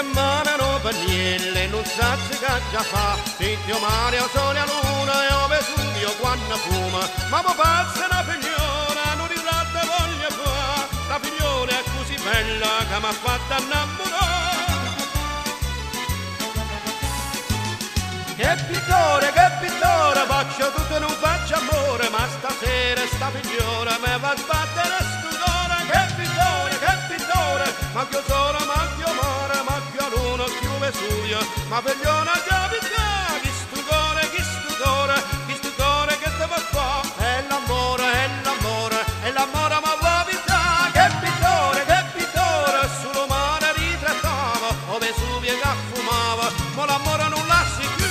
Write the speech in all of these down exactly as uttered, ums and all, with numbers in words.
chiamano pannelle, non sa che già fa, Titio Mario, sole a luna e ove Vesuvio quando fuma, ma poi pazza una figliola, non ritratta voglia fa, la figliola è così bella che mi ha fatta innamorare. Che pittore, che pittore, faccio tutto e non faccio amore, ma stasera sta figliola mi va a sbattere sto cuore. Che pittore, che pittore, ma che sono, ma che mare, ma che luna, che Vesuvio, ma figliola già picca, chi sto cuore, chi sto cuore, chi sto cuore che te va fa, è l'amore, è l'amore, è l'amore ma va vita. Che pittore, che pittore, sullo mare ritrattava, o Vesuvio che fumava, ma l'amore non lasci più.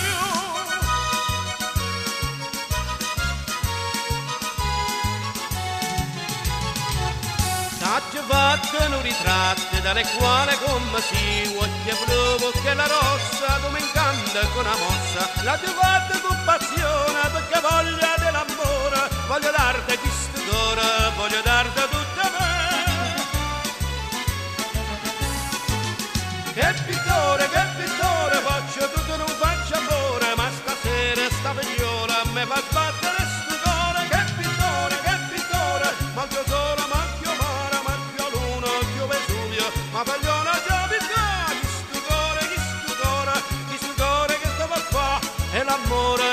T'ho fatto un ritratto dalle quali come si occhia blu che la rossa tu mi incanta con una mossa, la tua fatta con passione perché voglia dell'amore, voglio darti questo cuore, voglio darti tutta me. Che pittore, che pittore, faccio tutto non faccio amore, ma stasera sta figliola me fa sbattere sto cuore. Che pittore, che pittore, ma che solo ma vogliono già vivere, chi sto cuore, chi sto cuore, chi sto cuore che stava qua, è l'amore.